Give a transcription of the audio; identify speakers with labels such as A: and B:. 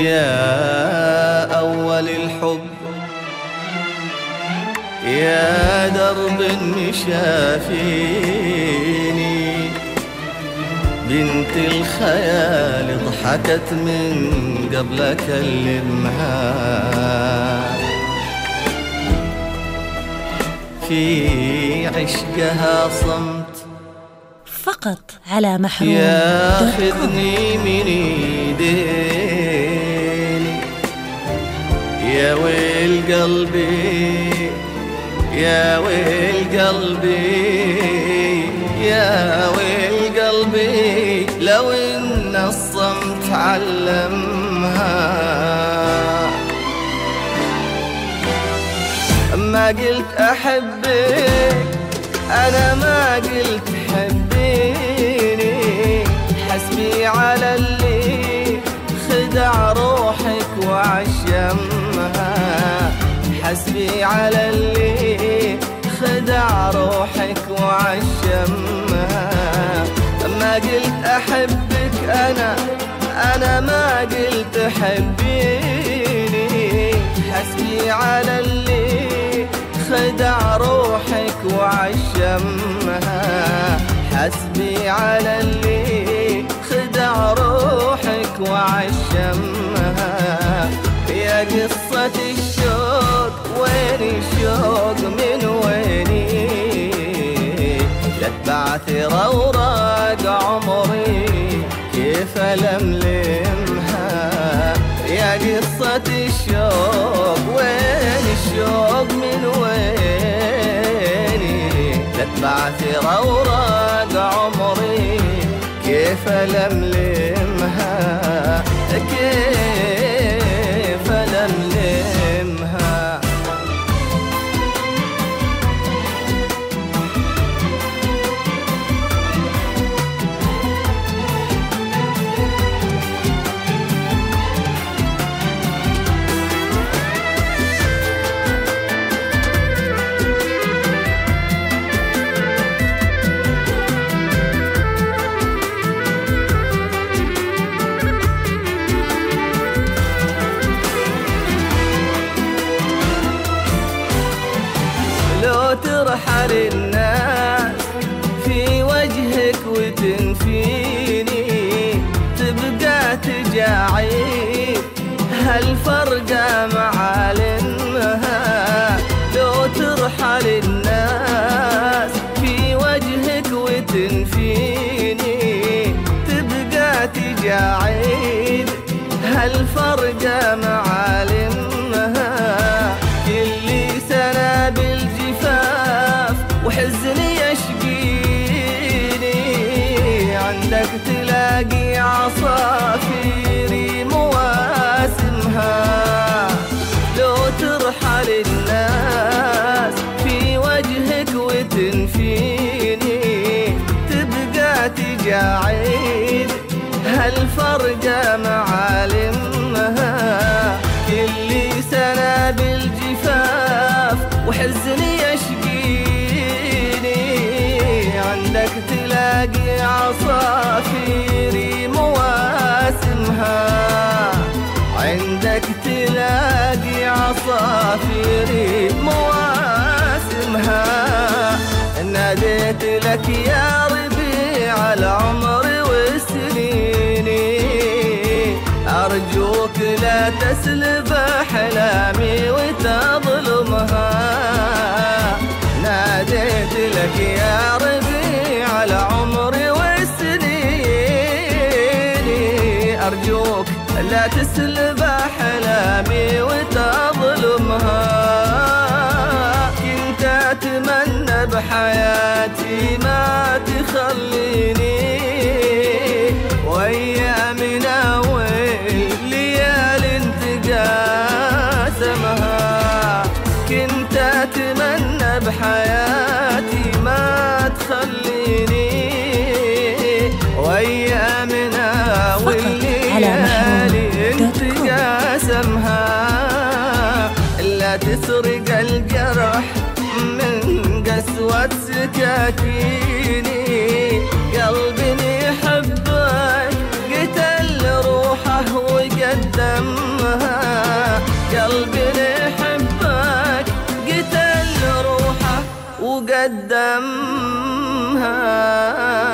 A: يا أول الحب، يا درب مشافيني، بنت الخيال ضحكت من قبل أكلمها، في عشقها صمت
B: فقط على محروم.
A: ياخذني من ايديني، يا ويل قلبي، يا ويل قلبي، يا ويل قلبي، لو ان الصمت علمها. ما قلت احبك، انا ما قلت حبيني، حسبي على اللي خدع روحك وعشمها، حسبي على اللي خدع روحك وعشمها. ما قلت احبك، انا ما قلت حبيني، حسبي على اللي خدع روحك وعشمها، حسبي على اللي خدع روحك وعشمها. يا قصة الشوق، وين الشوق من ويني، تتبعت اوراق عمري كيف ألملمها. يا قصة الشوق، وين الشوق من ويني، تتبعت اوراق عمري كيف ألملمها، كيف ألملمها. ترحل الناس في وجهك وتنفيني، تبقى تجاعيد هالفرقة معالمها. لو ترحل الناس في وجهك وتنفيني، تبقى تجاعيد هالفرقة معالمها. كل سنة بالجفاف وحزني يشقيني، عندك تلاقي عصافيري مواسمها. لو ترحل الناس في وجهك وتنفيني، تبقى تجاعيد هالفرقة معالمها. كل سنة بالجفاف وحزني يشقيني، عندك تلاقي عصافيري مواسمها، عندك تلاقي عصافيري مواسمها. ناديت لك يا ربيع العمر وسنيني، أرجوك لا تسلب أحلامي وتظلمها. ناديت لك يا ربيع العمر والسنين، أرجوك لا تسلب أحلامي وتظلمها. كنت أتمنى بحياتي ما تخليني، وأيامنا وليال تقاسمها. كنت أتمنى بحياتي ما تخليني، وأيامنا والليالي تقاسمها. لا تسرق الجرح من قسوة سكاكيني، قلبي يحبك قتل روحه وقال قدمها، قلبي لحبك قتل روحه وقدمها.